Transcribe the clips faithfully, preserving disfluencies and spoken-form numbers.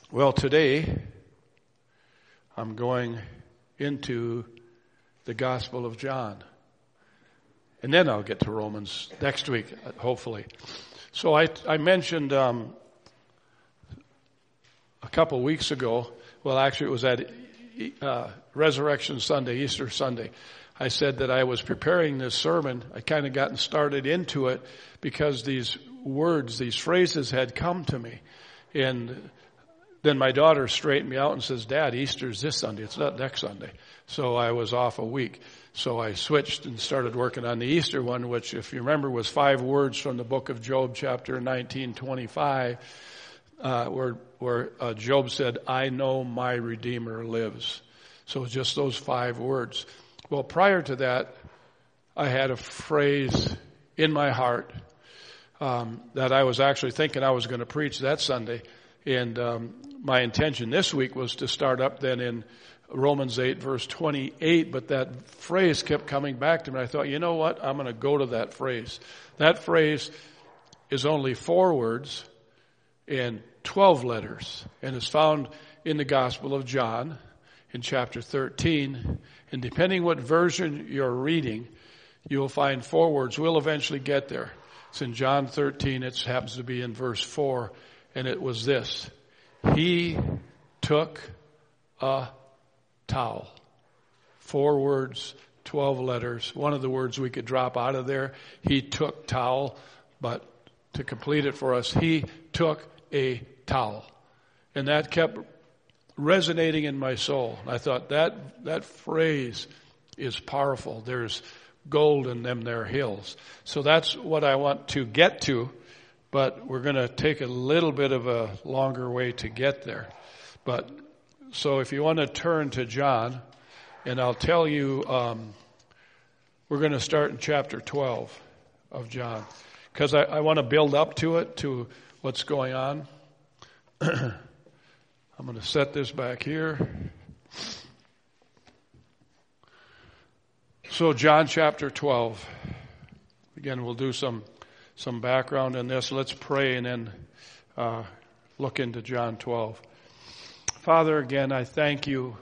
Well, today I'm going into the Gospel of John. And then I'll get to Romans next week, hopefully. So I, I mentioned um, a couple weeks ago, well, actually it was at uh, Resurrection Sunday, Easter Sunday. I said that I was preparing this sermon. I kind of gotten started into it because these words, these phrases had come to me. And then my daughter straightened me out and says, Dad, Easter's this Sunday. It's not next Sunday. So I was off a week. So I switched and started working on the Easter one, which, if you remember, was five words from the book of Job, chapter nineteen, twenty-five, uh, where, where uh, Job said, I know my Redeemer lives. So just those five words. Well, prior to that, I had a phrase in my heart um, that I was actually thinking I was going to preach that Sunday. And um, my intention this week was to start up then in Romans eight, verse twenty-eight, but that phrase kept coming back to me. I thought, you know what? I'm going to go to that phrase. That phrase is only four words and twelve letters, and is found in the Gospel of John in chapter thirteen. And depending what version you're reading, you'll find four words. We'll eventually get there. It's in John thirteen. It happens to be in verse four. And it was this: He took a towel. Four words, twelve letters. One of the words we could drop out of there, he took towel. But to complete it for us, he took a towel. And that kept resonating in my soul. I thought that that phrase is powerful. There's gold in them there hills. So that's what I want to get to. But we're going to take a little bit of a longer way to get there. But so if you want to turn to John, and I'll tell you, um, we're going to start in chapter twelve of John, because I, I want to build up to it, to what's going on. I'm going to set this back here. So John chapter twelve. Again, we'll do some some background in this. Let's pray and then uh, look into John twelve. Father, again, I thank you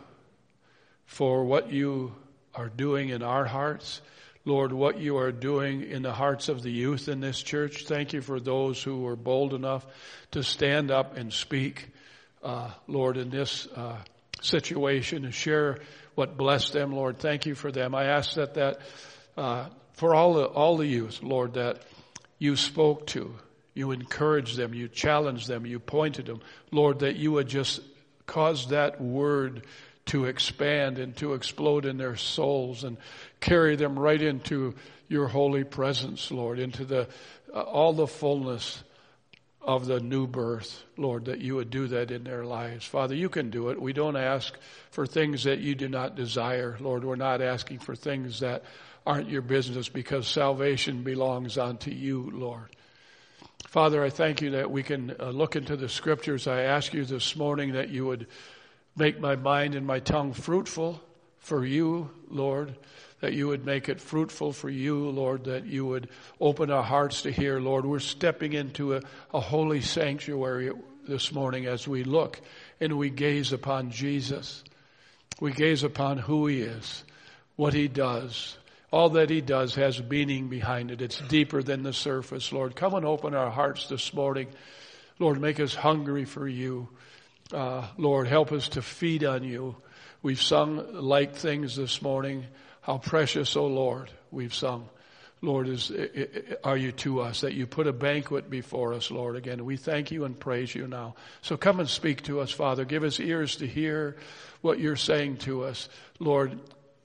for what you are doing in our hearts. Lord, what you are doing in the hearts of the youth in this church. Thank you for those who were bold enough to stand up and speak, uh, Lord, in this uh, situation and share what blessed them, Lord. Thank you for them. I ask that that uh, for all the, all the youth, Lord, that you spoke to, you encouraged them, you challenged them, you pointed them. Lord, that you would just cause that word to expand and to explode in their souls and carry them right into your holy presence, Lord, into the uh, all the fullness of the new birth, Lord, that you would do that in their lives. Father, you can do it. We don't ask for things that you do not desire. Lord, we're not asking for things that aren't your business, because salvation belongs unto you, Lord. Father, I thank you that we can uh, look into the scriptures. I ask you this morning that you would make my mind and my tongue fruitful for you, Lord, that you would make it fruitful for you, Lord, that you would open our hearts to hear, Lord. We're stepping into a, a holy sanctuary this morning as we look and we gaze upon Jesus. We gaze upon who he is, what he does. All that he does has meaning behind it. It's deeper than the surface, Lord. Come and open our hearts this morning. Lord, make us hungry for you. Uh, Lord, help us to feed on you. We've sung light things this morning. How precious, O Lord, we've sung. Lord, is are you to us, that you put a banquet before us, Lord. Again, we thank you and praise you now. So come and speak to us, Father. Give us ears to hear what you're saying to us. Lord,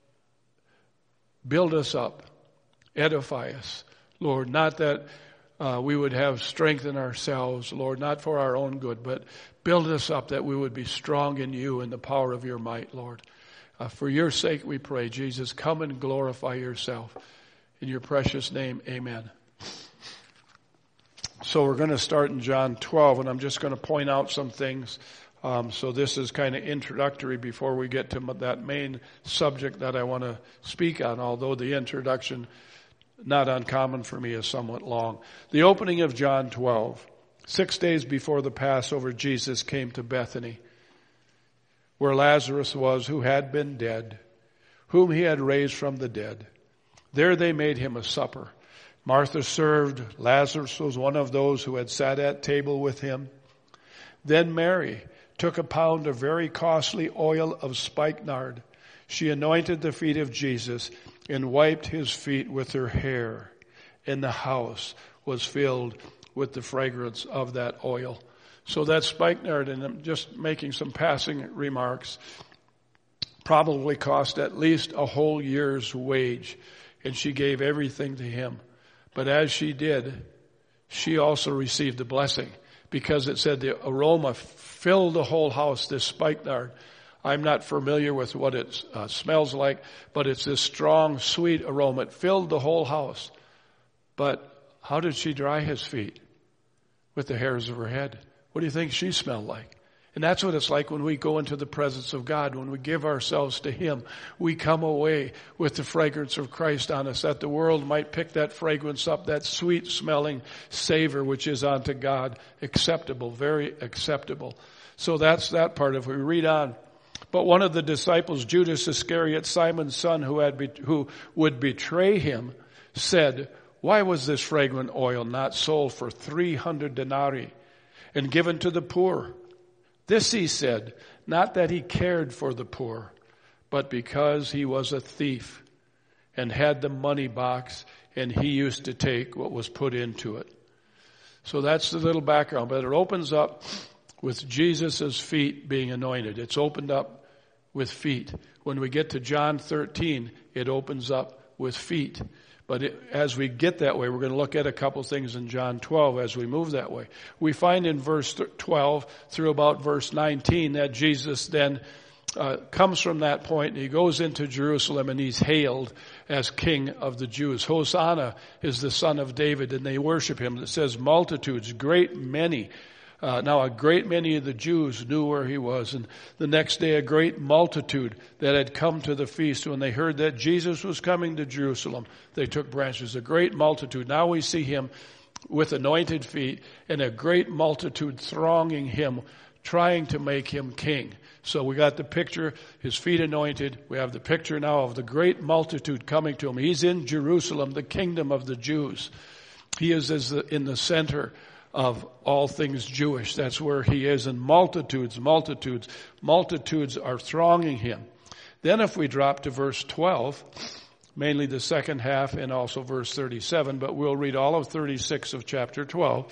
build us up, edify us, Lord, not that uh, we would have strength in ourselves, Lord, not for our own good, but build us up that we would be strong in you and the power of your might, Lord. Uh, for your sake we pray, Jesus, come and glorify yourself. In your precious name, amen. So we're going to start in John twelve, and I'm just going to point out some things. Um, so this is kind of introductory before we get to that main subject that I want to speak on, although the introduction, not uncommon for me, is somewhat long. The opening of John twelve Six days before the Passover, Jesus came to Bethany, where Lazarus was, who had been dead, whom he had raised from the dead. There they made him a supper. Martha served. Lazarus was one of those who had sat at table with him. Then Mary took a pound of very costly oil of spikenard. She anointed the feet of Jesus and wiped his feet with her hair. And the house was filled with the fragrance of that oil. So that spikenard, and I'm just making some passing remarks, probably cost at least a whole year's wage. And she gave everything to him. But as she did, she also received a blessing, because it said the aroma filled the whole house, this spikenard. I'm not familiar with what it uh, smells like, but it's this strong, sweet aroma. It filled the whole house. But how did she dry his feet? With the hairs of her head. What do you think she smelled like? And that's what it's like when we go into the presence of God. When we give ourselves to him, we come away with the fragrance of Christ on us, that the world might pick that fragrance up, that sweet smelling savor which is unto God acceptable, very acceptable. So that's that part of it. We read on. But one of the disciples, Judas Iscariot, Simon's son, who had be, who would betray him, said, "Why was this fragrant oil not sold for three hundred denarii and given to the poor?" This he said, not that he cared for the poor, but because he was a thief and had the money box, and he used to take what was put into it. So that's the little background. But it opens up with Jesus' feet being anointed. It's opened up with feet. When we get to John thirteen, it opens up with feet. But it, as we get that way, we're going to look at a couple things in John twelve as we move that way. We find in verse twelve through about verse nineteen that Jesus then uh, comes from that point and he goes into Jerusalem and he's hailed as King of the Jews. Hosanna is the Son of David, and they worship him. It says multitudes, great many. Uh, now a great many of the Jews knew where he was, and the next day a great multitude that had come to the feast, when they heard that Jesus was coming to Jerusalem, they took branches. A great multitude. Now we see him with anointed feet and a great multitude thronging him, trying to make him king. So we got the picture, his feet anointed. We have the picture now of the great multitude coming to him. He's in Jerusalem, the kingdom of the Jews. He is as the, in the center of all things Jewish. That's where he is. And multitudes, multitudes, multitudes are thronging him. Then if we drop to verse twelve, mainly the second half and also verse thirty-seven, but we'll read all of thirty-six of chapter twelve.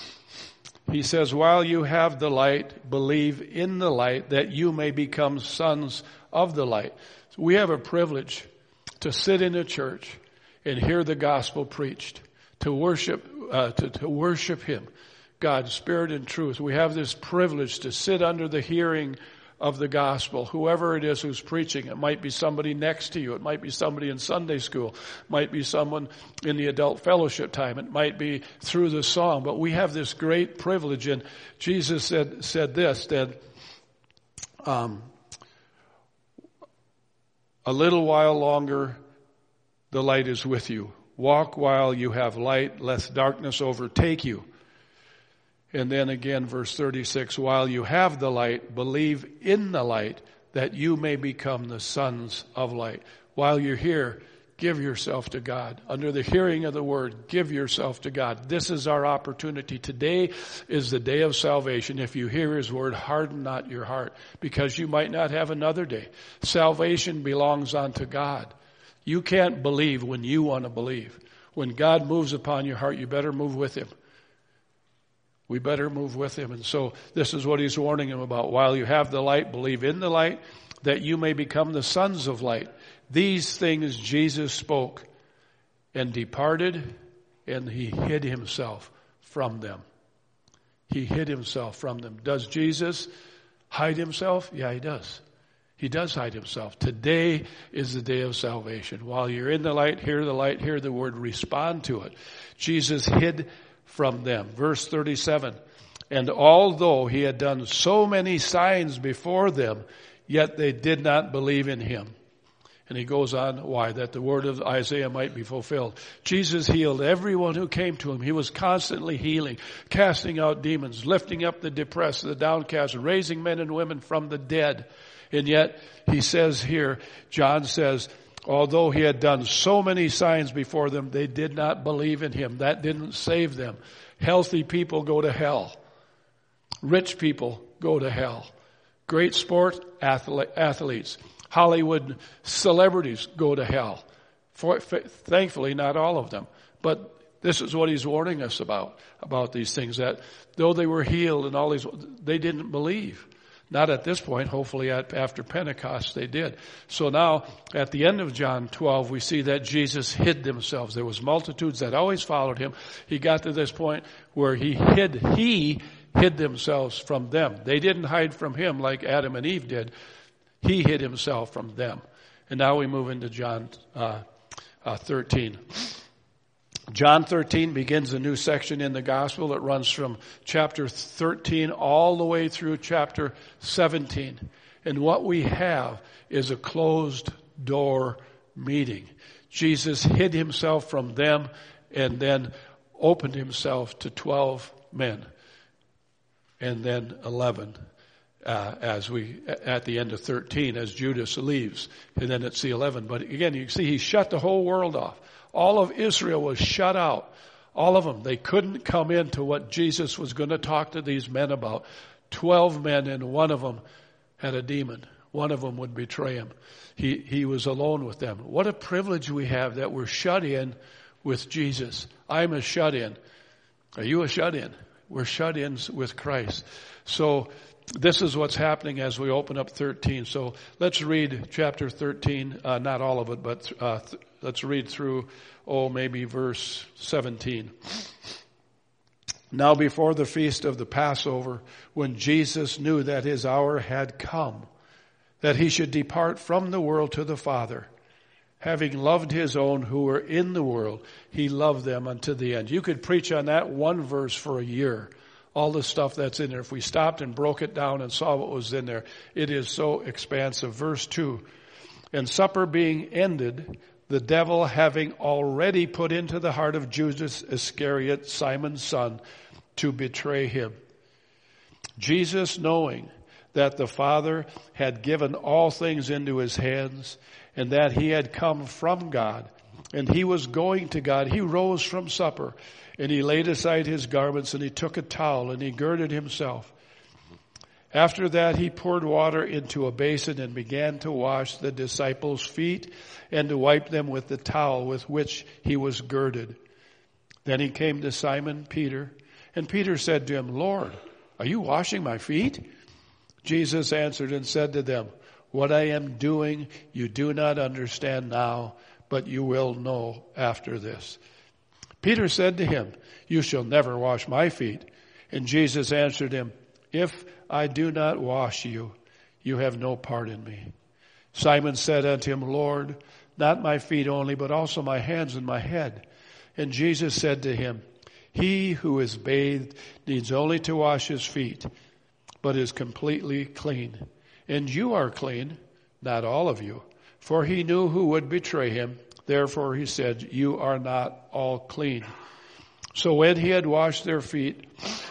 He says, while you have the light, believe in the light, that you may become sons of the light. So we have a privilege to sit in a church and hear the gospel preached, to worship Uh, to, to worship him, God's Spirit and truth. We have this privilege to sit under the hearing of the gospel, whoever it is who's preaching. It might be somebody next to you. It might be somebody in Sunday school. It might be someone in the adult fellowship time. It might be through the song. But we have this great privilege. And Jesus said, said this, that um, a little while longer the light is with you. Walk while you have light, lest darkness overtake you. And then again, verse thirty-six, while you have the light, believe in the light, that you may become the sons of light. While you're here, give yourself to God. Under the hearing of the word, give yourself to God. This is our opportunity. Today is the day of salvation. If you hear his word, harden not your heart, because you might not have another day. Salvation belongs unto God. You can't believe when you want to believe. When God moves upon your heart, you better move with him. We better move with him. And so this is what he's warning him about. While you have the light, believe in the light, that you may become the sons of light. These things Jesus spoke and departed, and he hid himself from them. He hid himself from them. Does Jesus hide himself? Yeah, he does. He does hide himself. Today is the day of salvation. While you're in the light, hear the light, hear the word, respond to it. Jesus hid from them. Verse thirty-seven. And although he had done so many signs before them, yet they did not believe in him. And he goes on, why? That the word of Isaiah might be fulfilled. Jesus healed everyone who came to him. He was constantly healing, casting out demons, lifting up the depressed, the downcast, raising men and women from the dead. And yet, he says here, John says, although he had done so many signs before them, they did not believe in him. That didn't save them. Healthy people go to hell. Rich people go to hell. Great sport athletes. Hollywood celebrities go to hell. For, thankfully, not all of them. But this is what he's warning us about, about these things, that though they were healed and all these, they didn't believe. Not at this point. Hopefully at, after Pentecost they did. So now, at the end of John twelve, we see that Jesus hid themselves. There was multitudes that always followed him. He got to this point where he hid, he hid themselves from them. They didn't hide from him like Adam and Eve did. He hid himself from them. And now we move into John uh, uh, thirteen. John thirteen begins a new section in the gospel. It runs from chapter thirteen all the way through chapter seventeen. And what we have is a closed door meeting. Jesus hid himself from them and then opened himself to twelve men. And then eleven. Uh, as we, at the end of thirteen, as Judas leaves. And then it's the eleven. But again, you see, he shut the whole world off. All of Israel was shut out. All of them. They couldn't come into what Jesus was going to talk to these men about. Twelve men, and one of them had a demon. One of them would betray him. He, he was alone with them. What a privilege we have that we're shut in with Jesus. I'm a shut in. Are you a shut in? We're shut ins with Christ. So, this is what's happening as we open up thirteen. So let's read chapter thirteen, uh, not all of it, but uh, th- let's read through, oh, maybe verse seventeen. Now before the feast of the Passover, when Jesus knew that his hour had come, that he should depart from the world to the Father, having loved his own who were in the world, he loved them unto the end. You could preach on that one verse for a year. All the stuff that's in there. If we stopped and broke it down and saw what was in there, it is so expansive. Verse two, and supper being ended, the devil having already put into the heart of Judas Iscariot, Simon's son, to betray him. Jesus, knowing that the Father had given all things into his hands, and that he had come from God, and he was going to God, he rose from supper, and he laid aside his garments, and he took a towel, and he girded himself. After that, he poured water into a basin and began to wash the disciples' feet and to wipe them with the towel with which he was girded. Then he came to Simon Peter, and Peter said to him, Lord, are you washing my feet? Jesus answered and said to them, what I am doing you do not understand now, but you will know after this. Peter said to him, you shall never wash my feet. And Jesus answered him, if I do not wash you, you have no part in me. Simon said unto him, Lord, not my feet only, but also my hands and my head. And Jesus said to him, he who is bathed needs only to wash his feet, but is completely clean. And you are clean, not all of you. For he knew who would betray him. Therefore he said, you are not all clean. So when he had washed their feet,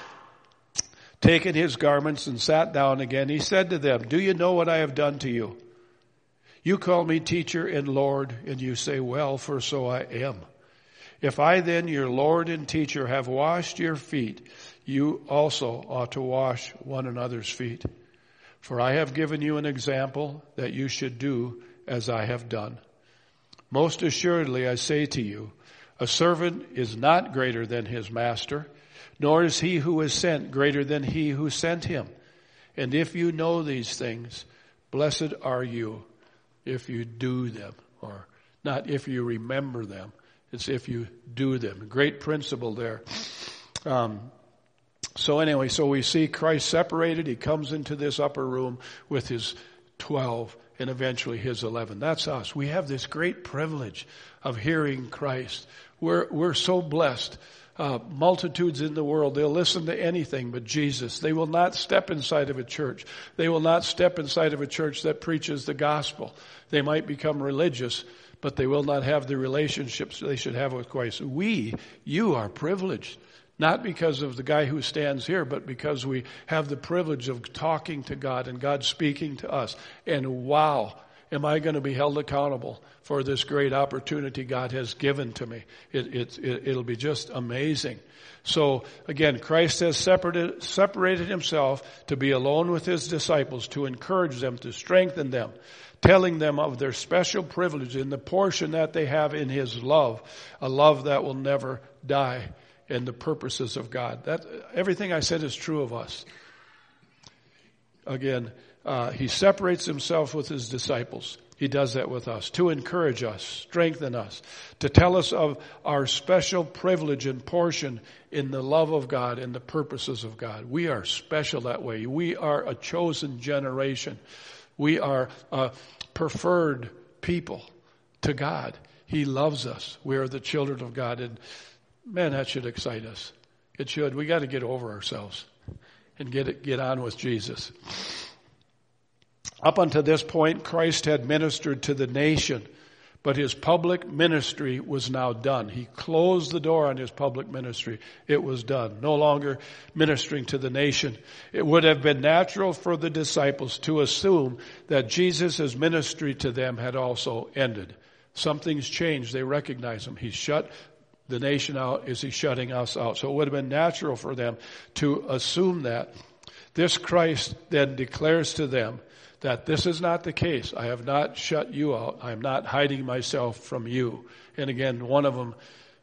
taken his garments and sat down again, he said to them, do you know what I have done to you? You call me teacher and Lord, and you say, well, for so I am. If I then, your Lord and teacher, have washed your feet, you also ought to wash one another's feet. For I have given you an example that you should do as I have done. Most assuredly, I say to you, a servant is not greater than his master, nor is he who is sent greater than he who sent him. And if you know these things, blessed are you if you do them, or not if you remember them. It's if you do them. Great principle there. Um, so anyway, so we see Christ separated. He comes into this upper room with his twelve and eventually his eleven. That's us. We have this great privilege of hearing Christ. We're, we're so blessed uh, multitudes in the world. They'll listen to anything but Jesus. They will not step inside of a church. They will not step inside of a church that preaches the gospel. They might become religious, but they will not have the relationships they should have with Christ. We, you are privileged. Not because of the guy who stands here, but because we have the privilege of talking to God and God speaking to us. And wow, am I going to be held accountable for this great opportunity God has given to me. It, it, it, it'll be just amazing. So again, Christ has separated, separated himself to be alone with his disciples, to encourage them, to strengthen them, telling them of their special privilege in the portion that they have in his love, a love that will never die. And the purposes of God. That everything I said is true of us. Again, uh, he separates himself with his disciples. He does that with us to encourage us, strengthen us, to tell us of our special privilege and portion in the love of God and the purposes of God. We are special that way. We are a chosen generation. We are a preferred people to God. He loves us. We are the children of God. And man, that should excite us. It should. We got to get over ourselves and get it, get on with Jesus. Up until this point, Christ had ministered to the nation, but his public ministry was now done. He closed the door on his public ministry. It was done. No longer ministering to the nation. It would have been natural for the disciples to assume that Jesus' ministry to them had also ended. Something's changed. They recognize him. He's shut the nation out. Is he shutting us out? So it would have been natural for them to assume that. This Christ then declares to them that this is not the case. I have not shut you out. I am not hiding myself from you. And again, one of them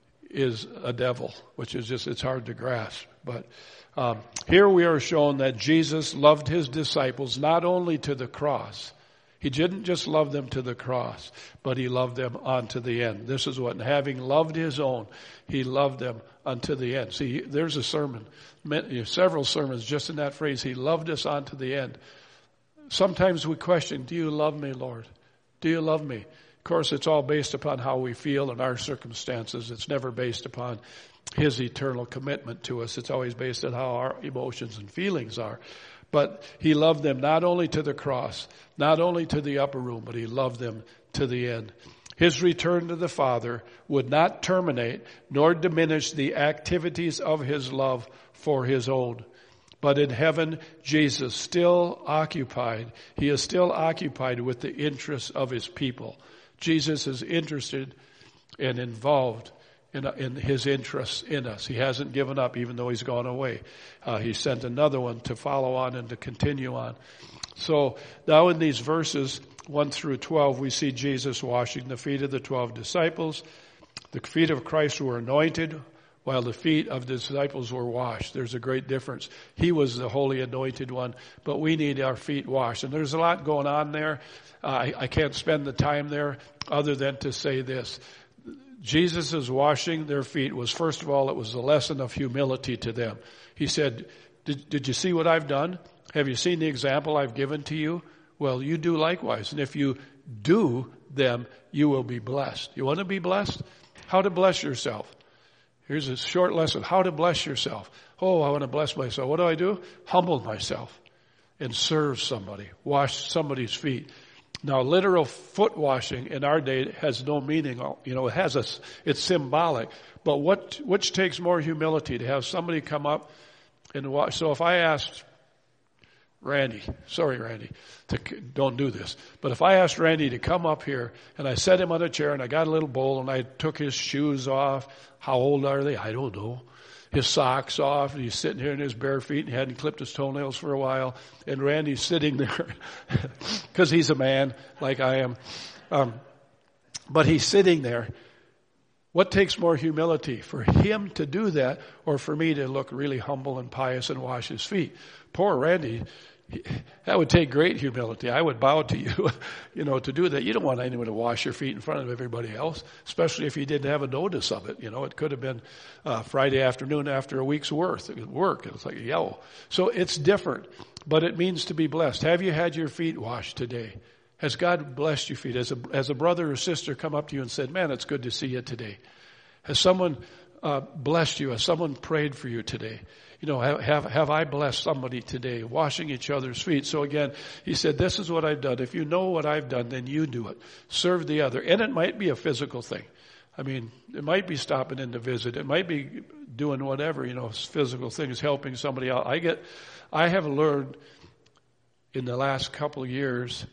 is a devil, which is just, it's hard to grasp. But um, here we are shown that Jesus loved his disciples not only to the cross. He didn't just love them to the cross, but he loved them unto the end. This is what, having loved his own, he loved them unto the end. See, there's a sermon, several sermons just in that phrase, he loved us unto the end. Sometimes we question, do you love me, Lord? Do you love me? Of course, it's all based upon how we feel in our circumstances. It's never based upon his eternal commitment to us. It's always based on how our emotions and feelings are. But he loved them not only to the cross, not only to the upper room, but he loved them to the end. His return to the Father would not terminate nor diminish the activities of his love for his own. But in heaven, Jesus still occupied, he is still occupied with the interests of his people. Jesus is interested and involved in, in his interests in us. He hasn't given up even though he's gone away. Uh, he sent another one to follow on and to continue on. So now in these verses one through twelve, we see Jesus washing the feet of the twelve disciples. The feet of Christ were anointed, while the feet of the disciples were washed. There's a great difference. He was the holy anointed one, but we need our feet washed. And there's a lot going on there. Uh, I, I can't spend the time there other than to say this. Jesus' washing their feet was, first of all, it was a lesson of humility to them. He said, did, did you see what I've done? Have you seen the example I've given to you? Well, you do likewise. And if you do them, you will be blessed. You want to be blessed? How to bless yourself. Here's a short lesson. How to bless yourself. Oh, I want to bless myself. What do I do? Humble myself and serve somebody. Wash somebody's feet. Now, literal foot washing in our day has no meaning. You know, it has a, it's symbolic. But what, which takes more humility to have somebody come up and wash? So if I asked Randy, sorry Randy, to, don't do this. But if I asked Randy to come up here and I set him on a chair and I got a little bowl and I took his shoes off, how old are they? I don't know. His socks off, and he's sitting here in his bare feet and he hadn't clipped his toenails for a while. And Randy's sitting there because he's a man like I am. Um, but he's sitting there. What takes more humility, for him to do that or for me to look really humble and pious and wash his feet? Poor Randy, that would take great humility. I would bow to you, you know, to do that. You don't want anyone to wash your feet in front of everybody else, especially if you didn't have a notice of it. You know, it could have been uh, Friday afternoon after a week's worth of work. It's like, yo. So it's different, but it means to be blessed. Have you had your feet washed today? Has God blessed your feet? Has a, has a brother or sister come up to you and said, man, it's good to see you today? Has someone uh, blessed you? Has someone prayed for you today? You know, have, have, have I blessed somebody today? Washing each other's feet. So again, he said, this is what I've done. If you know what I've done, then you do it. Serve the other. And it might be a physical thing. I mean, it might be stopping in to visit. It might be doing whatever, you know, physical things, helping somebody out. I get, I have learned in the last couple of years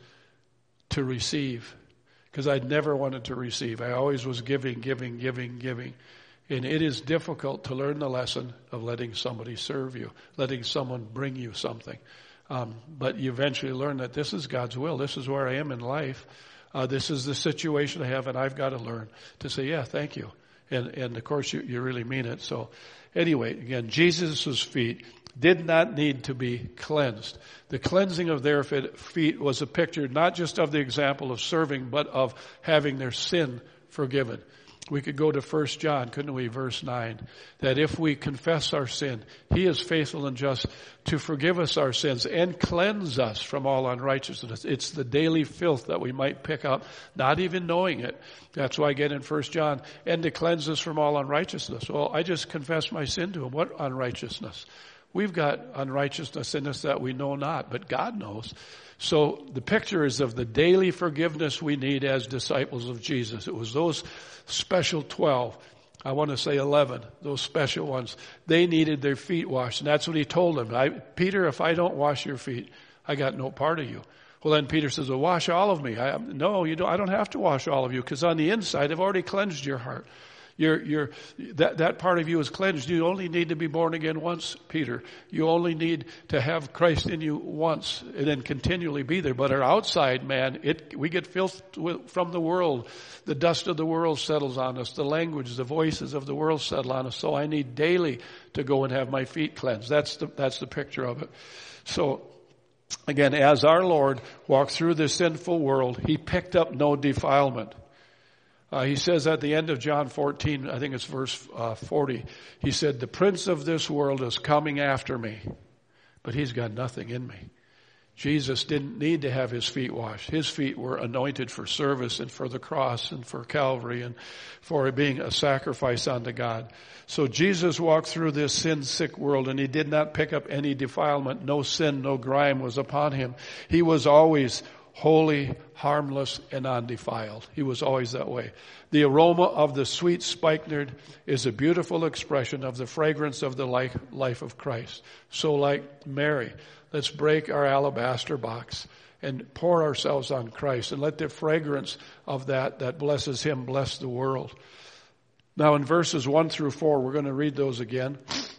to receive, because I never wanted to receive. I always was giving, giving, giving, giving. And it is difficult to learn the lesson of letting somebody serve you, letting someone bring you something. Um, but you eventually learn that this is God's will. This is where I am in life. Uh, this is the situation I have, and I've got to learn to say, yeah, thank you. And, and of course, you, you really mean it. So anyway, again, Jesus' feet did not need to be cleansed. The cleansing of their feet was a picture not just of the example of serving, but of having their sin forgiven. We could go to First John, couldn't we, verse nine, that if we confess our sin, he is faithful and just to forgive us our sins and cleanse us from all unrighteousness. It's the daily filth that we might pick up, not even knowing it. That's why I get in First John, and to cleanse us from all unrighteousness. Well, I just confess my sin to him. What unrighteousness? We've got unrighteousness in us that we know not, but God knows. So the picture is of the daily forgiveness we need as disciples of Jesus. It was those special twelve, I want to say eleven, those special ones. They needed their feet washed, and that's what he told them. I, Peter, if I don't wash your feet, I got no part of you. Well, then Peter says, well, wash all of me. I, no, you don't, I don't have to wash all of you, because on the inside, I've already cleansed your heart. You're, you're, that, that part of you is cleansed. You only need to be born again once, Peter. You only need to have Christ in you once and then continually be there. But our outside, man, it, we get filth from the world. The dust of the world settles on us. The language, the voices of the world settle on us. So I need daily to go and have my feet cleansed. That's the, that's the picture of it. So, again, as our Lord walked through this sinful world, he picked up no defilement. Uh, he says at the end of John fourteen, I think it's verse uh, forty, he said, the prince of this world is coming after me, but he's got nothing in me. Jesus didn't need to have his feet washed. His feet were anointed for service and for the cross and for Calvary and for being a sacrifice unto God. So Jesus walked through this sin-sick world, and he did not pick up any defilement. No sin, no grime was upon him. He was always holy, harmless, and undefiled. He was always that way. The aroma of the sweet spikenard is a beautiful expression of the fragrance of the life of Christ. So like Mary, let's break our alabaster box and pour ourselves on Christ, and let the fragrance of that that blesses him bless the world. Now in verses one through four, we're going to read those again.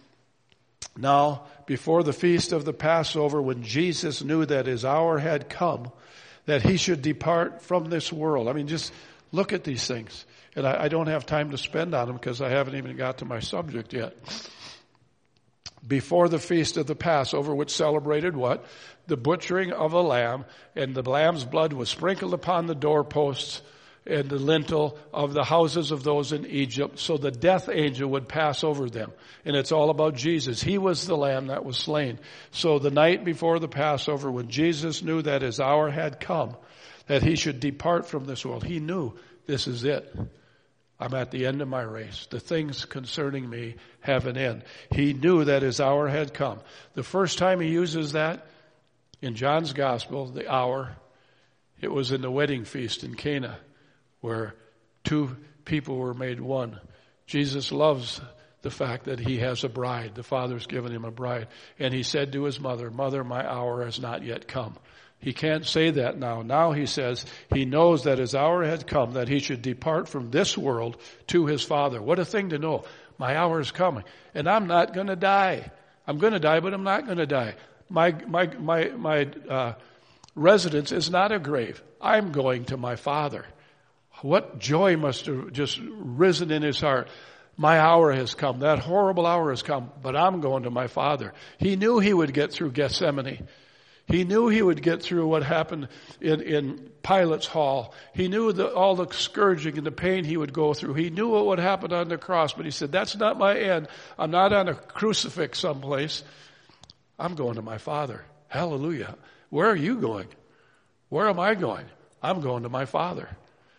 Now, before the feast of the Passover, when Jesus knew that his hour had come, that he should depart from this world. I mean, just look at these things. And I, I don't have time to spend on them because I haven't even got to my subject yet. Before the feast of the Passover, which celebrated what? The butchering of a lamb, and the lamb's blood was sprinkled upon the doorposts and the lintel of the houses of those in Egypt, so the death angel would pass over them. And it's all about Jesus. He was the lamb that was slain. So the night before the Passover, when Jesus knew that his hour had come, that he should depart from this world, he knew this is it. I'm at the end of my race. The things concerning me have an end. He knew that his hour had come. The first time he uses that in John's gospel, the hour, it was in the wedding feast in Cana, where two people were made one. Jesus loves the fact that he has a bride. The Father's given him a bride. And he said to his mother, Mother, my hour has not yet come. He can't say that now. Now he says he knows that his hour had come, that he should depart from this world to his Father. What a thing to know. My hour is coming. And I'm not going to die. I'm going to die, but I'm not going to die. My, my, my, my uh, residence is not a grave. I'm going to my Father. What joy must have just risen in his heart. My hour has come. That horrible hour has come, but I'm going to my Father. He knew he would get through Gethsemane. He knew he would get through what happened in, in Pilate's hall. He knew the, all the scourging and the pain he would go through. He knew what would happen on the cross, but he said, that's not my end. I'm not on a crucifix someplace. I'm going to my Father. Hallelujah. Where are you going? Where am I going? I'm going to my Father.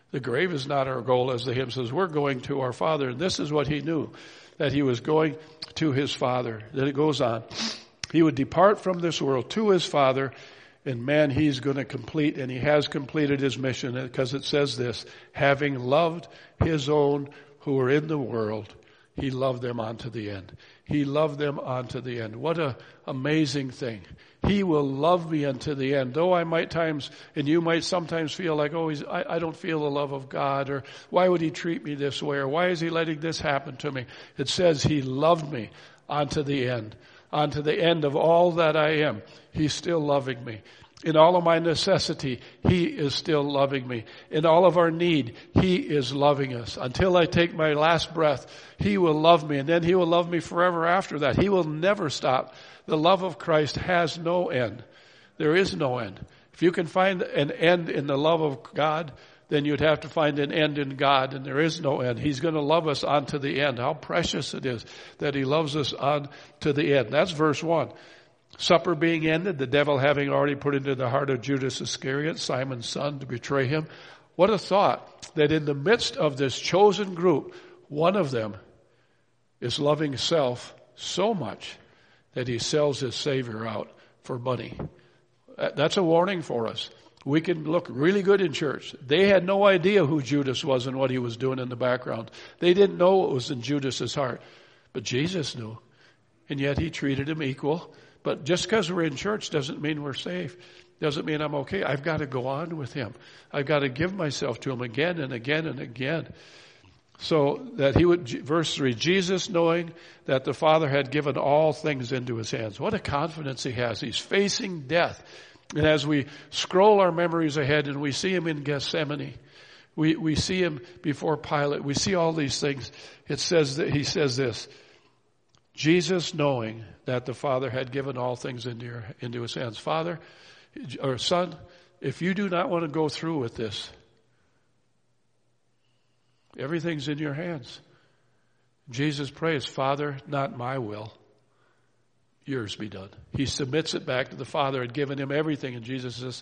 The grave is not our goal, as the hymn says. We're going to our Father. And this is what he knew, that he was going to his Father. Then it goes on. He would depart from this world to his Father, and man, he's going to complete, and he has completed his mission, because it says this, having loved his own who were in the world, he loved them unto the end. He loved them unto the end. What a amazing thing. He will love me unto the end. Though I might times, and you might sometimes feel like, oh, he's, I, I don't feel the love of God, or why would he treat me this way, or why is he letting this happen to me? It says he loved me unto the end. Unto the end of all that I am, he's still loving me. In all of my necessity, he is still loving me. In all of our need, he is loving us. Until I take my last breath, he will love me, and then he will love me forever after that. He will never stop. The love of Christ has no end. There is no end. If you can find an end in the love of God, then you'd have to find an end in God, and there is no end. He's going to love us on to the end. How precious it is that he loves us on to the end. That's verse one. Supper being ended, the devil having already put into the heart of Judas Iscariot, Simon's son, to betray him. What a thought that in the midst of this chosen group, one of them is loving self so much that he sells his Savior out for money. That's a warning for us. We can look really good in church. They had no idea who Judas was and what he was doing in the background. They didn't know what was in Judas's heart. But Jesus knew. And yet he treated him equal. But just because we're in church doesn't mean we're safe. Doesn't mean I'm okay. I've got to go on with him. I've got to give myself to him again and again and again. So that he would, verse three, Jesus knowing that the Father had given all things into his hands. What a confidence he has. He's facing death. And as we scroll our memories ahead and we see him in Gethsemane, we, we see him before Pilate, we see all these things. It says that he says this, Jesus knowing that the Father had given all things into your, into his hands. Father, or Son, if you do not want to go through with this, everything's in your hands. Jesus prays, Father, not my will, yours be done. He submits it back to the Father, had given him everything, and Jesus says,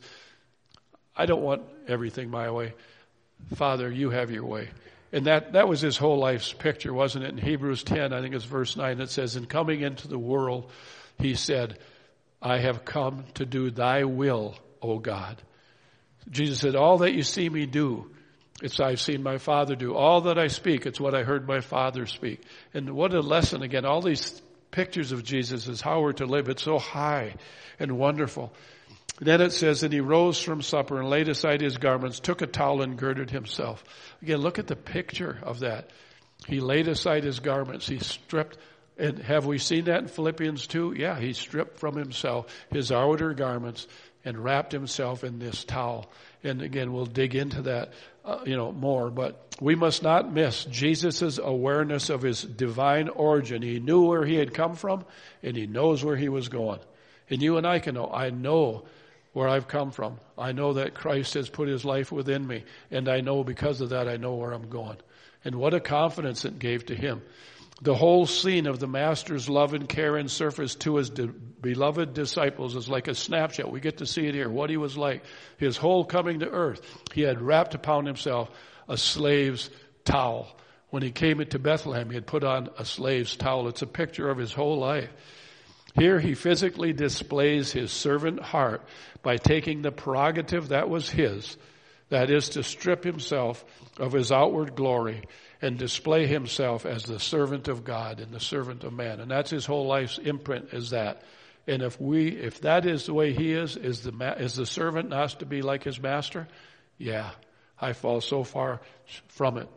I don't want everything my way. Father, you have your way. And that, that was his whole life's picture, wasn't it? In Hebrews ten, I think it's verse nine, it says, in coming into the world, he said, I have come to do thy will, O God. Jesus said, all that you see me do, it's I've seen my Father do. All that I speak, it's what I heard my Father speak. And what a lesson, again, all these pictures of Jesus is how we're to live. It's so high and wonderful. Then it says, and he rose from supper and laid aside his garments, took a towel and girded himself. Again, look at the picture of that. He laid aside his garments. He stripped, and have we seen that in Philippians two? Yeah, he stripped from himself his outer garments and wrapped himself in this towel. And again, we'll dig into that, uh, you know, more. But we must not miss Jesus' awareness of his divine origin. He knew where he had come from, and he knows where he was going. And you and I can know, I know where I've come from. I know that Christ has put his life within me. And I know because of that, I know where I'm going. And what a confidence it gave to him. The whole scene of the Master's love and care and service to his de- beloved disciples is like a snapshot. We get to see it here, what he was like. His whole coming to earth. He had wrapped upon himself a slave's towel. When he came into Bethlehem, he had put on a slave's towel. It's a picture of his whole life. Here he physically displays his servant heart by taking the prerogative that was his, that is to strip himself of his outward glory and display himself as the servant of God and the servant of man. And that's his whole life's imprint, is that. And if we, if that is the way he is, is the, is the servant not to be like his master? Yeah, I fall so far from it.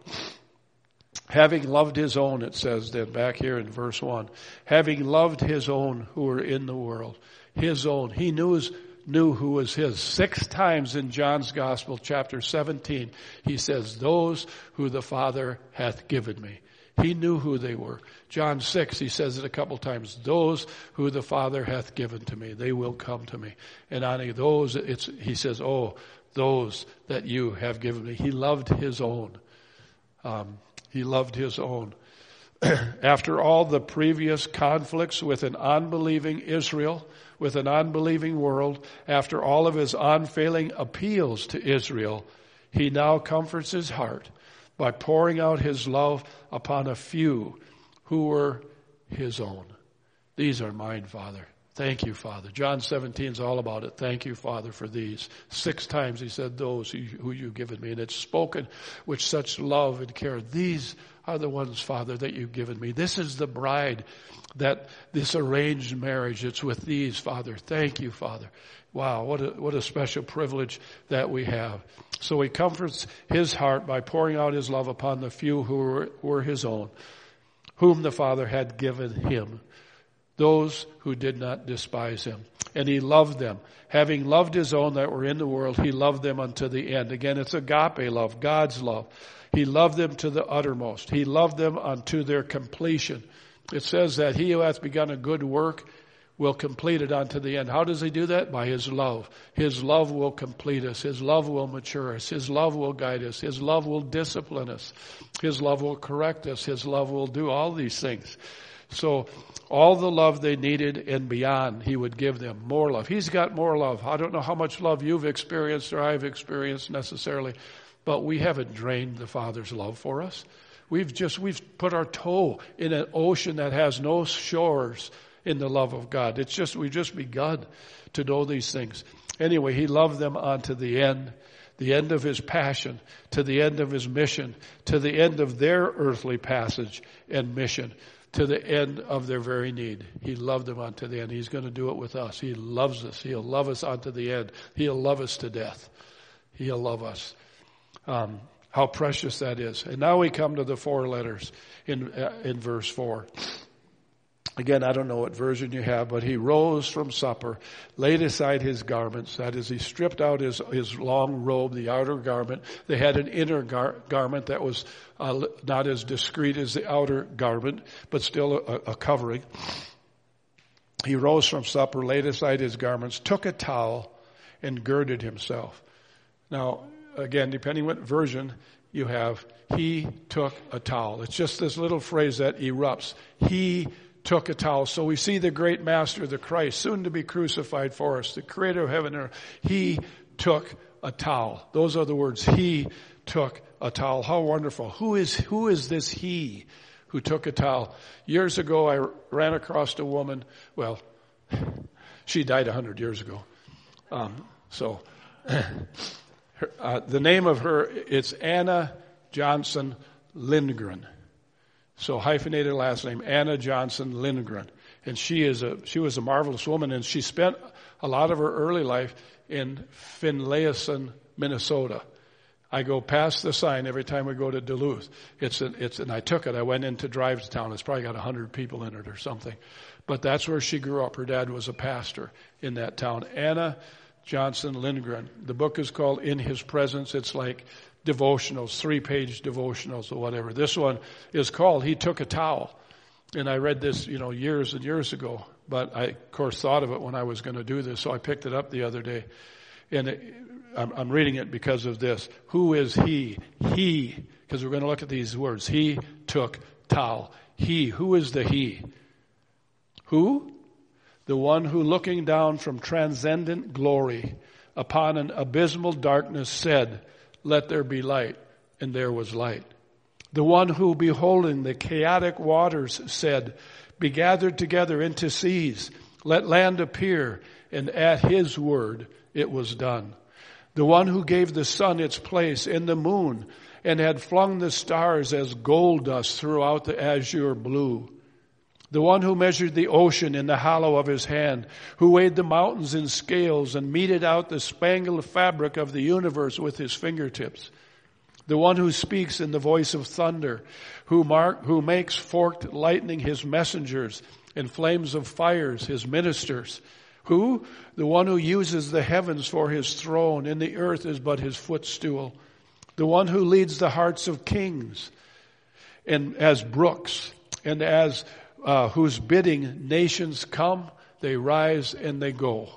Having loved his own, it says then back here in verse one, having loved his own who were in the world, his own, he knew his, knew who was his. Six times in John's Gospel, chapter seventeen, he says, those who the Father hath given me. He knew who they were. John six, he says it a couple times, those who the Father hath given to me, they will come to me. And on those, it's, he says, oh, those that you have given me. He loved his own. Um, He loved his own. After all the previous conflicts with an unbelieving Israel, with an unbelieving world, after all of his unfailing appeals to Israel, He now comforts his heart by pouring out his love upon a few who were his own. These are mine, Father. Thank you, Father. John seventeen is all about it. Thank you, Father, for these. Six times he said, those who you've given me. And it's spoken with such love and care. These are the ones, Father, that you've given me. This is the bride, that this arranged marriage. It's with these, Father. Thank you, Father. Wow, what a, what a special privilege that we have. So he comforts his heart by pouring out his love upon the few who were, were his own, whom the Father had given him, those who did not despise him. And he loved them. Having loved his own that were in the world, he loved them unto the end. Again, it's agape love, God's love. He loved them to the uttermost. He loved them unto their completion. It says that he who hath begun a good work will complete it unto the end. How does he do that? By his love. His love will complete us. His love will mature us. His love will guide us. His love will discipline us. His love will correct us. His love will do all these things. So all the love they needed and beyond, he would give them more love. He's got more love. I don't know how much love you've experienced or I've experienced necessarily, but we haven't drained the Father's love for us. We've just, we've put our toe in an ocean that has no shores in the love of God. It's just, we've just begun to know these things. Anyway, he loved them unto the end, the end of his passion, to the end of his mission, to the end of their earthly passage and mission, to the end of their very need. He loved them unto the end. He's going to do it with us. He loves us. He'll love us unto the end. He'll love us to death. He'll love us. Um, how precious that is. And now we come to the four letters in uh, in verse four. Again, I don't know what version you have, but he rose from supper, laid aside his garments. That is, he stripped out his, his long robe, the outer garment. They had an inner gar- garment that was uh, not as discreet as the outer garment, but still a, a covering. He rose from supper, laid aside his garments, took a towel, and girded himself. Now, again, depending what version you have, he took a towel. It's just this little phrase that erupts. He took a towel. So we see the great master, the Christ, soon to be crucified for us, the creator of heaven and earth. He took a towel. Those are the words. He took a towel. How wonderful. Who is, who is this he who took a towel? Years ago, I ran across a woman. Well, she died a hundred years ago. Um, so, her, uh, the name of her, it's Anna Johnson Lindgren. So hyphenated last name, Anna Johnson Lindgren. And she is a, she was a marvelous woman, and she spent a lot of her early life in Finlayson, Minnesota. I go past the sign every time we go to Duluth. It's an, it's, and I took it. I went into Drivestown. It's probably got a hundred people in it or something. But that's where she grew up. Her dad was a pastor in that town. Anna Johnson Lindgren. The book is called In His Presence. It's like devotionals, three-page devotionals or whatever. This one is called He Took a Towel. And I read this, you know, years and years ago. But I, of course, thought of it when I was going to do this. So I picked it up the other day. And it, I'm, I'm reading it because of this. Who is he? He, because we're going to look at these words. He took towel. He, who is the he? Who? The one who, looking down from transcendent glory upon an abysmal darkness, said, "Let there be light," and there was light. The one who, beholding the chaotic waters, said, "Be gathered together into seas, let land appear," and at his word it was done. The one who gave the sun its place in the moon, and had flung the stars as gold dust throughout the azure blue. The one who measured the ocean in the hollow of his hand, who weighed the mountains in scales and meted out the spangled fabric of the universe with his fingertips. The one who speaks in the voice of thunder, who mark, who makes forked lightning his messengers and flames of fires his ministers. Who? The one who uses the heavens for his throne, and the earth is but his footstool. The one who leads the hearts of kings, and as brooks, and as Uh, whose bidding nations come, they rise and they go.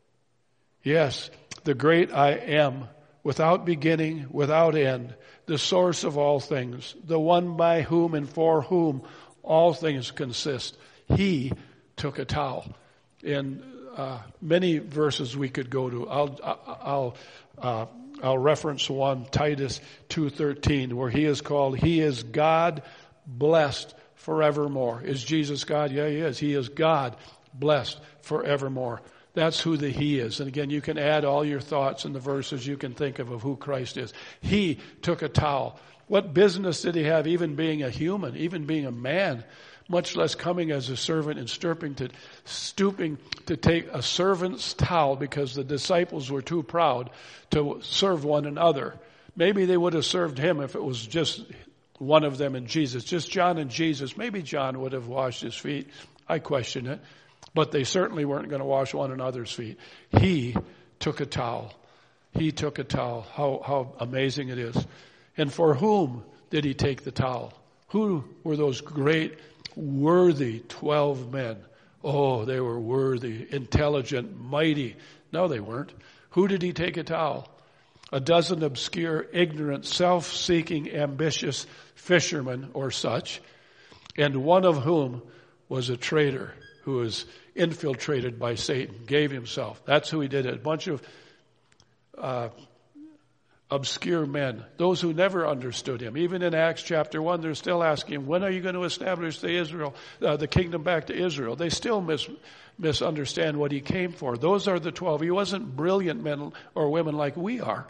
Yes, the great I am, without beginning, without end, the source of all things, the one by whom and for whom all things consist. He took a towel. And uh, many verses we could go to. I'll, I'll uh, I'll reference one, Titus two thirteen, where he is called, he is God blessed forevermore. Is Jesus God? Yeah, he is. He is God blessed forevermore. That's who the he is. And again, you can add all your thoughts in the verses you can think of of who Christ is. He took a towel. What business did he have even being a human, even being a man, much less coming as a servant and stooping to, stooping to take a servant's towel because the disciples were too proud to serve one another. Maybe they would have served him if it was just one of them and Jesus, just John and Jesus. Maybe John would have washed his feet. I question it. But they certainly weren't going to wash one another's feet. He took a towel. He took a towel. How, how amazing it is. And for whom did he take the towel? Who were those great, worthy twelve men? Oh, they were worthy, intelligent, mighty. No, they weren't. Who did he take a towel? A dozen obscure, ignorant, self-seeking, ambitious fishermen or such, and one of whom was a traitor who was infiltrated by Satan, gave himself. That's who he did it. A bunch of uh, obscure men, those who never understood him. Even in Acts chapter one, they're still asking him, when are you going to establish the Israel, uh, the kingdom back to Israel? They still mis- misunderstand what he came for. Those are the twelve. He wasn't brilliant men or women like we are.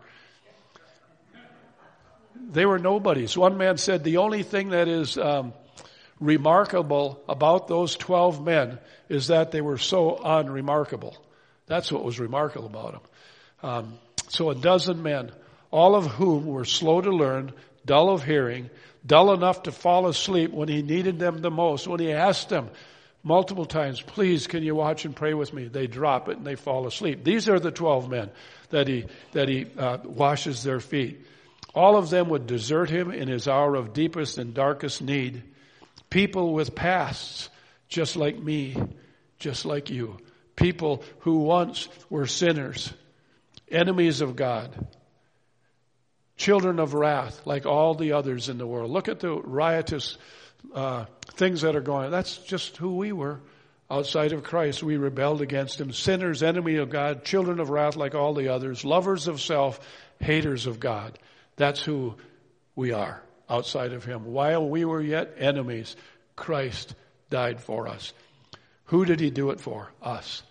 They were nobodies. One man said the only thing that is um, remarkable about those twelve men is that they were so unremarkable. That's what was remarkable about them. Um, so a dozen men, all of whom were slow to learn, dull of hearing, dull enough to fall asleep when he needed them the most. When he asked them multiple times, please, can you watch and pray with me? They drop it and they fall asleep. These are the twelve men that he, that he uh, washes their feet. All of them would desert him in his hour of deepest and darkest need. People with pasts, just like me, just like you. People who once were sinners, enemies of God, children of wrath, like all the others in the world. Look at the riotous uh, things that are going on. That's just who we were. Outside of Christ, we rebelled against him. Sinners, enemy of God, children of wrath like all the others, lovers of self, haters of God. That's who we are outside of him. While we were yet enemies, Christ died for us. Who did he do it for? Us.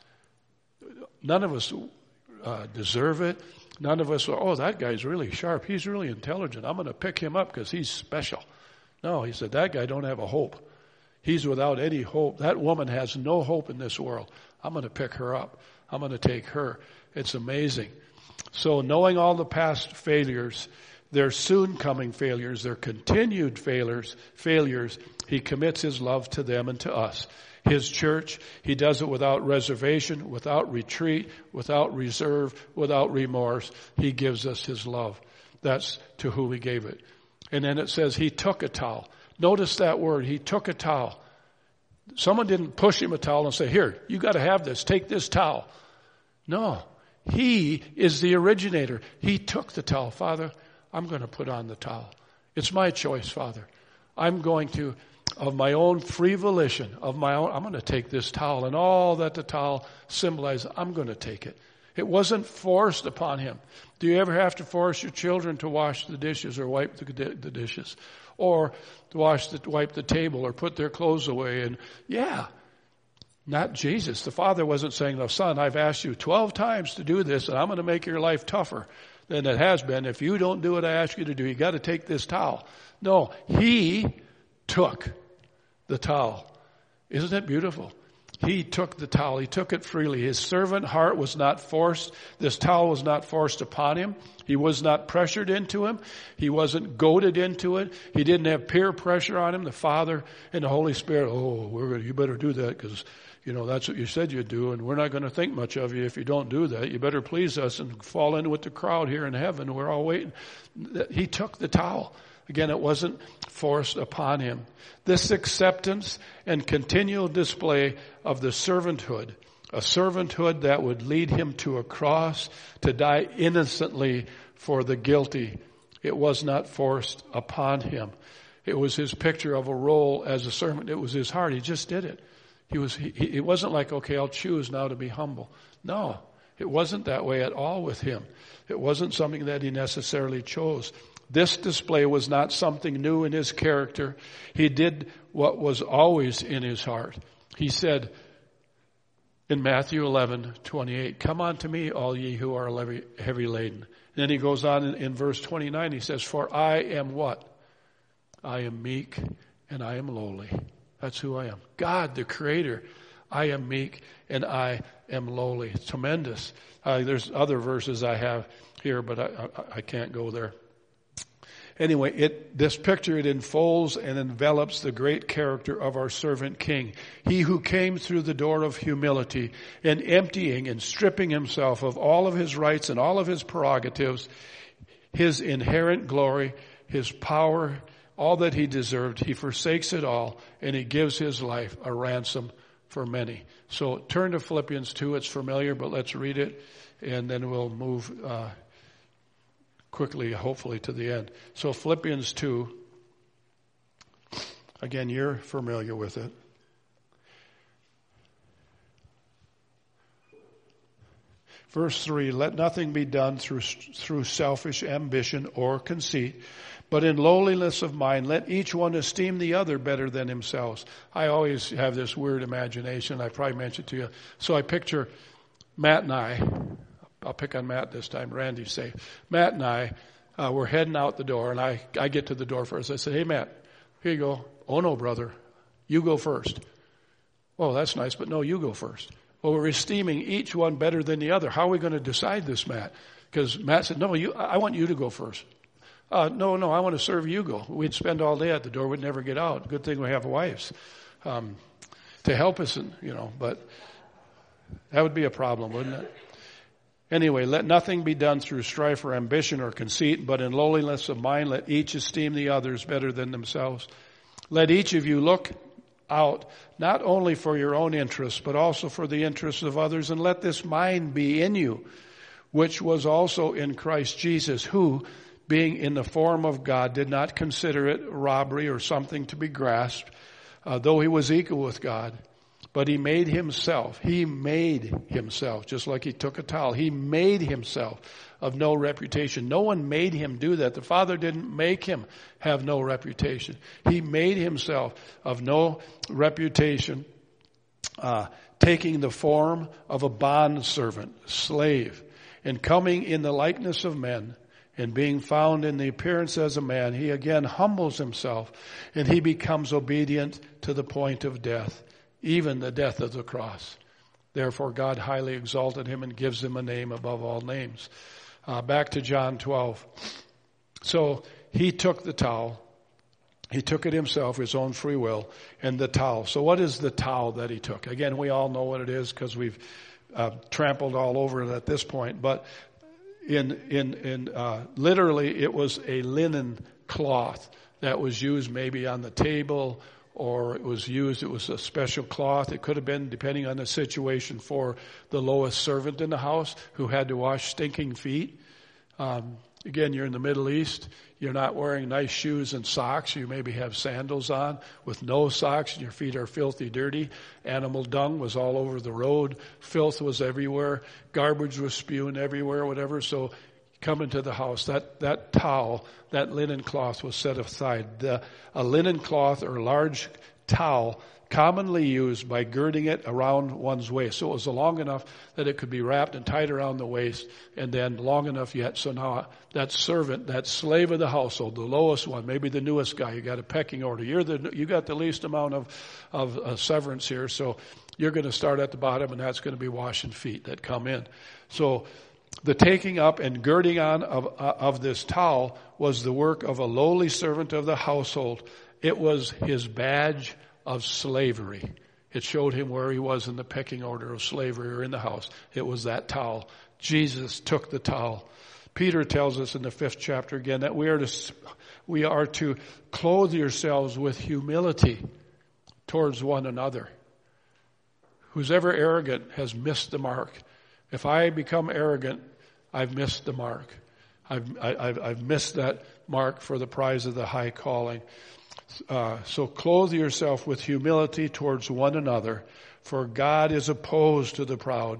None of us uh, deserve it. None of us are, oh, that guy's really sharp. He's really intelligent. I'm going to pick him up because he's special. No, he said, that guy don't have a hope. He's without any hope. That woman has no hope in this world. I'm going to pick her up. I'm going to take her. It's amazing. So knowing all the past failures, their soon coming failures, their continued failures, failures, he commits his love to them and to us. His church, he does it without reservation, without retreat, without reserve, without remorse. He gives us his love. That's to who he gave it. And then it says he took a towel. Notice that word, he took a towel. Someone didn't push him a towel and say, here, you got to have this, take this towel. No, he is the originator. He took the towel. Father, I'm going to put on the towel. It's my choice, Father. I'm going to, of my own free volition, of my own, I'm going to take this towel and all that the towel symbolizes, I'm going to take it. It wasn't forced upon him. Do you ever have to force your children to wash the dishes or wipe the, the dishes? Or to wash the, wipe the table or put their clothes away? And yeah, not Jesus. The Father wasn't saying, no, son, I've asked you twelve times to do this and I'm going to make your life tougher than it has been. If you don't do what I ask you to do, you got to take this towel. No, he took the towel. Isn't it beautiful? He took the towel. He took it freely. His servant heart was not forced. This towel was not forced upon him. He was not pressured into him. He wasn't goaded into it. He didn't have peer pressure on him. The Father and the Holy Spirit, oh, we're gonna, you better do that because, you know, that's what you said you'd do, and we're not going to think much of you if you don't do that. You better please us and fall in with the crowd here in heaven. We're all waiting. He took the towel. Again, it wasn't forced upon him. This acceptance and continual display of the servanthood, a servanthood that would lead him to a cross to die innocently for the guilty. It was not forced upon him. It was his picture of a role as a servant. It was his heart. He just did it. He was. He, it wasn't like, okay, I'll choose now to be humble. No, It wasn't that way at all with him. It wasn't something that he necessarily chose. This display was not something new in his character. He did what was always in his heart. He said in Matthew eleven twenty-eight, "Come unto me, all ye who are heavy laden." And then he goes on in, in verse twenty-nine, he says, "For I am what? I am meek and I am lowly." That's who I am. God, the Creator. I am meek and I am lowly. It's tremendous. Uh, there's other verses I have here, but I, I, I can't go there. Anyway, it, this picture, it enfolds and envelops the great character of our servant king. He who came through the door of humility and emptying and stripping himself of all of his rights and all of his prerogatives, his inherent glory, his power, all that he deserved. He forsakes it all and he gives his life a ransom for many. So turn to Philippians two. It's familiar, but let's read it and then we'll move uh, quickly, hopefully, to the end. So Philippians two, again, you're familiar with it. Verse three, "Let nothing be done through through selfish ambition or conceit, but in lowliness of mind, let each one esteem the other better than themselves." I always have this weird imagination. I probably mentioned it to you. So I picture Matt and I, I'll pick on Matt this time, Randy's safe. Matt and I, uh, we're heading out the door, and I, I get to the door first. I say, "Hey, Matt, here you go." "Oh, no, brother, you go first." "Oh, that's nice, but no, you go first." Well, we're esteeming each one better than the other. How are we going to decide this, Matt? Because Matt said, "No, you, I want you to go first." Uh, no, no, I want to serve you go. We'd spend all day at the door. We'd never get out. Good thing we have wives um, to help us, and, you know, but that would be a problem, wouldn't it? Anyway, let nothing be done through strife or ambition or conceit, but in lowliness of mind, let each esteem the others better than themselves. Let each of you look out not only for your own interests, but also for the interests of others, and let this mind be in you, which was also in Christ Jesus, who, being in the form of God, did not consider it robbery or something to be grasped, uh, though he was equal with God. But he made himself, he made himself, just like he took a towel, he made himself of no reputation. No one made him do that. The Father didn't make him have no reputation. He made himself of no reputation, uh, taking the form of a bondservant, slave, and coming in the likeness of men, and being found in the appearance as a man, he again humbles himself, and he becomes obedient to the point of death, even the death of the cross. Therefore God highly exalted him and gives him a name above all names. Uh, back to John twelve. So he took the towel. He took it himself, his own free will, and the towel. So what is the towel that he took? Again, we all know what it is because we've uh, trampled all over it at this point. But in in in uh, literally, it was a linen cloth that was used maybe on the table, or it was used, it was a special cloth. It could have been, depending on the situation, for the lowest servant in the house who had to wash stinking feet. Um, again, you're in the Middle East. You're not wearing nice shoes and socks. You maybe have sandals on with no socks, and your feet are filthy dirty. Animal dung was all over the road. Filth was everywhere. Garbage was spewing everywhere, whatever. So come into the house. That that towel, that linen cloth was set aside. The, a linen cloth or large towel commonly used by girding it around one's waist. So it was long enough that it could be wrapped and tied around the waist, and then long enough yet. So now that servant, that slave of the household, the lowest one, maybe the newest guy, you got a pecking order. You're the, you got the least amount of, of uh, severance here. So you're going to start at the bottom, and that's going to be washing feet that come in. So the taking up and girding on of, uh, of this towel was the work of a lowly servant of the household. It was his badge of slavery. It showed him where he was in the pecking order of slavery or in the house. It was that towel. Jesus took the towel. Peter tells us in the fifth chapter again that we are to, we are to clothe yourselves with humility towards one another. Who's ever arrogant has missed the mark. If I become arrogant, I've missed the mark. I've, I, I've, I've missed that mark for the prize of the high calling. Uh, so clothe yourself with humility towards one another, for God is opposed to the proud,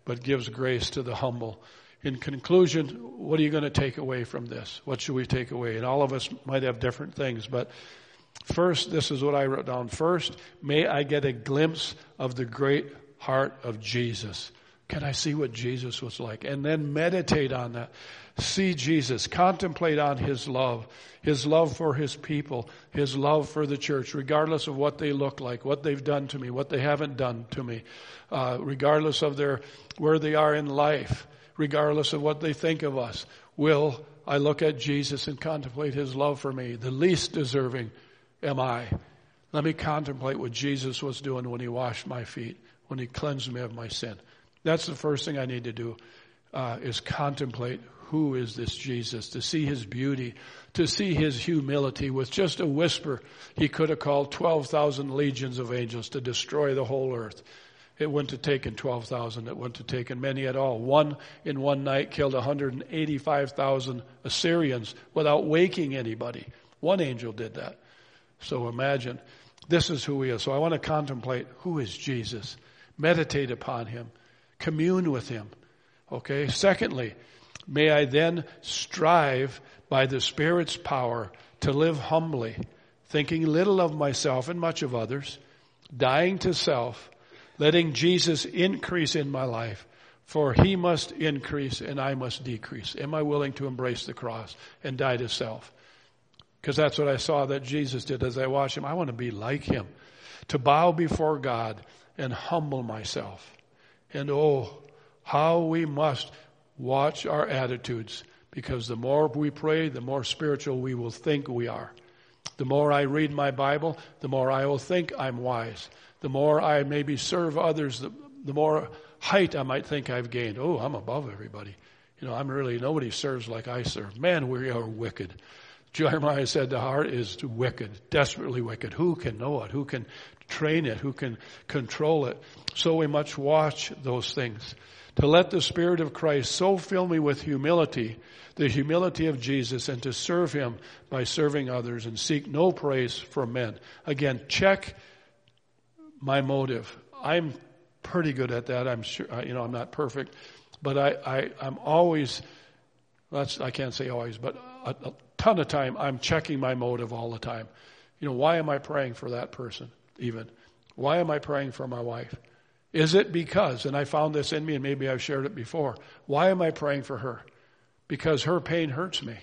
but gives grace to the humble. In conclusion, what are you going to take away from this? What should we take away? And all of us might have different things, but first, this is what I wrote down. First, may I get a glimpse of the great heart of Jesus. Can I see what Jesus was like? And then meditate on that. See Jesus. Contemplate on His love. His love for His people. His love for the church, regardless of what they look like, what they've done to me, what they haven't done to me, uh, regardless of their where they are in life, regardless of what they think of us. Will I look at Jesus and contemplate His love for me? The least deserving am I. Let me contemplate what Jesus was doing when He washed my feet, when He cleansed me of my sin. That's the first thing I need to do, uh, is contemplate who is this Jesus, to see His beauty, to see His humility. With just a whisper, He could have called twelve thousand legions of angels to destroy the whole earth. It wouldn't have taken twelve thousand. It wouldn't have taken many at all. One in one night killed one hundred eighty-five thousand Assyrians without waking anybody. One angel did that. So imagine, this is who He is. So I want to contemplate who is Jesus. Meditate upon Him. Commune with Him. Okay? Secondly, may I then strive by the Spirit's power to live humbly, thinking little of myself and much of others, dying to self, letting Jesus increase in my life, for He must increase and I must decrease. Am I willing to embrace the cross and die to self? Because that's what I saw that Jesus did as I watched Him. I want to be like Him, to bow before God and humble myself. And oh, how we must watch our attitudes, because the more we pray, the more spiritual we will think we are. The more I read my Bible, the more I will think I'm wise. The more I maybe serve others, the, the more height I might think I've gained. Oh, I'm above everybody. You know, I'm really, nobody serves like I serve. Man, we are wicked. Jeremiah said the heart is wicked, desperately wicked. Who can know it? Who can train it? Who can control it? So we must watch those things. To let the Spirit of Christ so fill me with humility, the humility of Jesus, and to serve Him by serving others and seek no praise from men. Again, check my motive. I'm pretty good at that. I'm sure, you know, I'm not perfect, but I, I, I'm always, that's, I can't say always, but a, a ton of time I'm checking my motive all the time. You know, why am I praying for that person even? Why am I praying for my wife? Is it because, and I found this in me and maybe I've shared it before, why am I praying for her? Because her pain hurts me.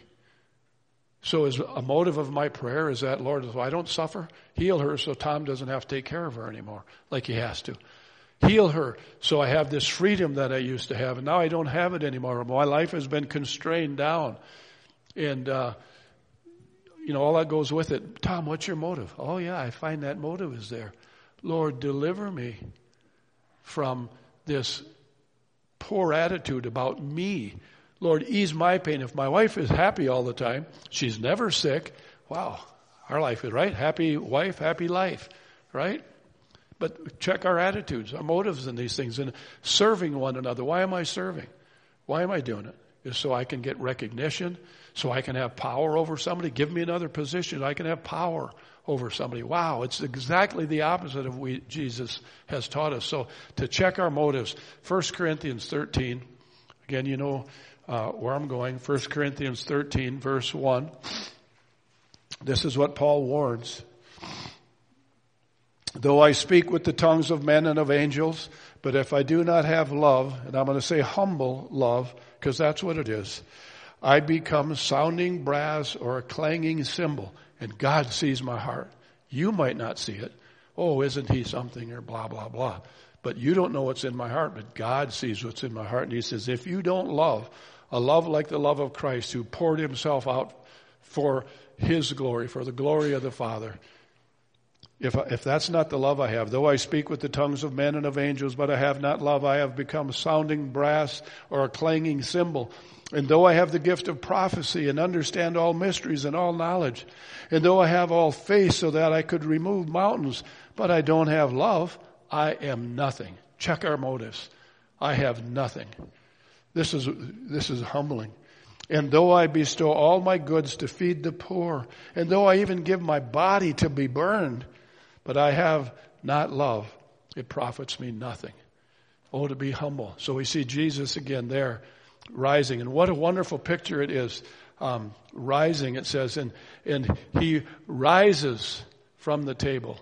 So is a motive of my prayer is that, Lord, if I don't suffer, heal her so Tom doesn't have to take care of her anymore like he has to. Heal her so I have this freedom that I used to have, and now I don't have it anymore. My life has been constrained down. And, uh, you know, all that goes with it. Tom, what's your motive? Oh, yeah, I find that motive is there. Lord, deliver me from this poor attitude about me. Lord, ease my pain. If my wife is happy all the time, she's never sick. Wow, our life is right. Happy wife, happy life, right? But check our attitudes, our motives in these things, and serving one another. Why am I serving? Why am I doing it? Is so I can get recognition, so I can have power over somebody. Give me another position. I can have power over somebody. Wow, it's exactly the opposite of what Jesus has taught us. So to check our motives, First Corinthians thirteen, again, you know uh, where I'm going. First Corinthians thirteen, verse one. This is what Paul warns. Though I speak with the tongues of men and of angels, but if I do not have love, and I'm going to say humble love, because that's what it is, I become sounding brass or a clanging cymbal, and God sees my heart. You might not see it. Oh, isn't he something, or blah, blah, blah. But you don't know what's in my heart, but God sees what's in my heart. And he says, if you don't love, a love like the love of Christ, who poured himself out for his glory, for the glory of the Father, If, if that's not the love I have, though I speak with the tongues of men and of angels, but I have not love, I have become sounding brass or a clanging cymbal. And though I have the gift of prophecy and understand all mysteries and all knowledge, and though I have all faith so that I could remove mountains, but I don't have love, I am nothing. Check our motives. I have nothing. This is, this is humbling. And though I bestow all my goods to feed the poor, and though I even give my body to be burned, but I have not love, it profits me nothing. Oh, to be humble. So we see Jesus again there, rising. And what a wonderful picture it is. Um, rising, it says, and, and he rises from the table.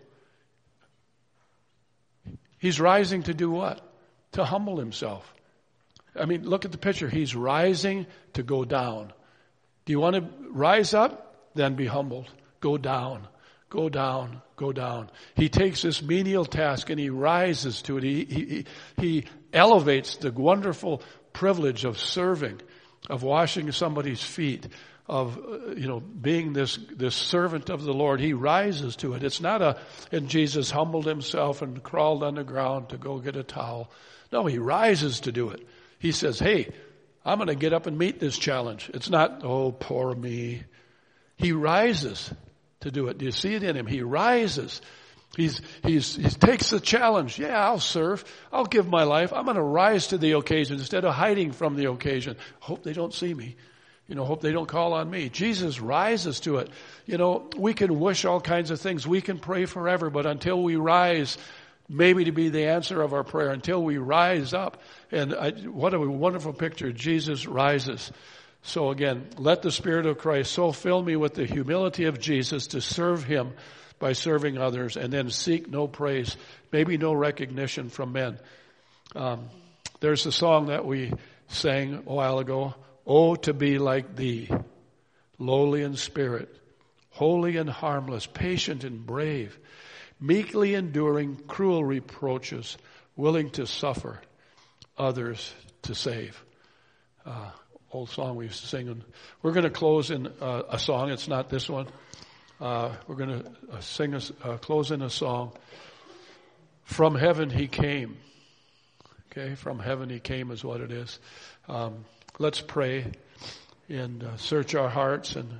He's rising to do what? To humble himself. I mean, look at the picture. He's rising to go down. Do you want to rise up? Then be humbled. Go down. Go down. Go down. He takes this menial task and he rises to it. He, he, he elevates the wonderful privilege of serving, of washing somebody's feet, of, uh, you know, being this, this servant of the Lord. He rises to it. It's not a, and Jesus humbled himself and crawled on the ground to go get a towel. No, he rises to do it. He says, hey, I'm going to get up and meet this challenge. It's not, oh, poor me. He rises to do it. Do you see it in him? He rises. He's, he's, he takes the challenge. Yeah, I'll serve. I'll give my life. I'm going to rise to the occasion instead of hiding from the occasion. Hope they don't see me. You know, hope they don't call on me. Jesus rises to it. You know, we can wish all kinds of things. We can pray forever, but until we rise, maybe to be the answer of our prayer, until we rise up. And I, what a wonderful picture. Jesus rises. So again, let the Spirit of Christ so fill me with the humility of Jesus to serve him by serving others, and then seek no praise, maybe no recognition from men. Um, there's a song that we sang a while ago, Oh, to be like thee, lowly in spirit, holy and harmless, patient and brave, meekly enduring cruel reproaches, willing to suffer, others to save. Uh, old song we used to sing. And we're going to close in uh, a song. It's not this one. Uh, we're going to uh, sing a, uh, close in a song. From heaven he came. Okay, from heaven he came is what it is. Um, let's pray and uh, search our hearts. And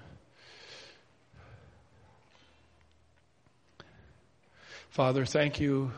Father, thank you,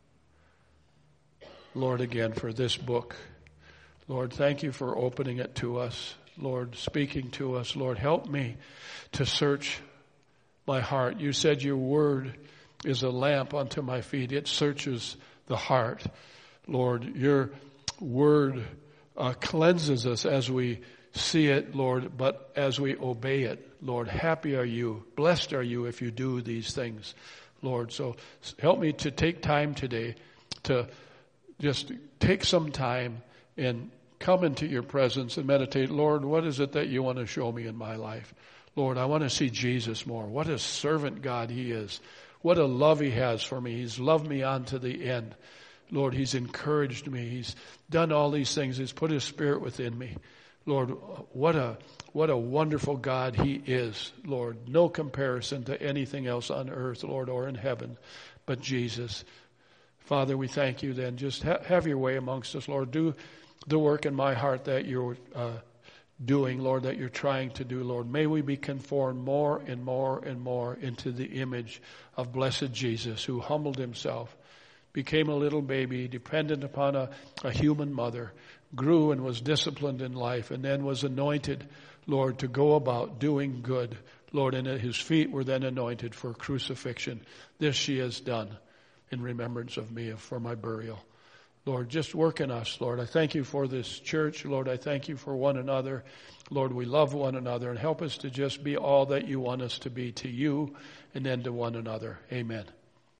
Lord, again for this book. Lord, thank you for opening it to us. Lord, speaking to us. Lord, help me to search my heart. You said your word is a lamp unto my feet. It searches the heart. Lord, your word uh, cleanses us as we see it, Lord, but as we obey it. Lord, happy are you, blessed are you if you do these things, Lord. So help me to take time today to just take some time and come into your presence and meditate. Lord, what is it that you want to show me in my life? Lord, I want to see Jesus more. What a servant God he is. What a love he has for me. He's loved me on to the end. Lord, he's encouraged me. He's done all these things. He's put his spirit within me. Lord, what a what a wonderful God he is, Lord. No comparison to anything else on earth, Lord, or in heaven, but Jesus. Father, we thank you then. Just ha- have your way amongst us, Lord. Do the work in my heart that you're uh, doing, Lord, that you're trying to do, Lord. May we be conformed more and more and more into the image of blessed Jesus, who humbled himself, became a little baby, dependent upon a, a human mother, grew and was disciplined in life, and then was anointed, Lord, to go about doing good, Lord, and his feet were then anointed for crucifixion. This she has done in remembrance of me, for my burial. Lord, just work in us, Lord. I thank you for this church. Lord, I thank you for one another. Lord, we love one another, and help us to just be all that you want us to be to you and then to one another. Amen.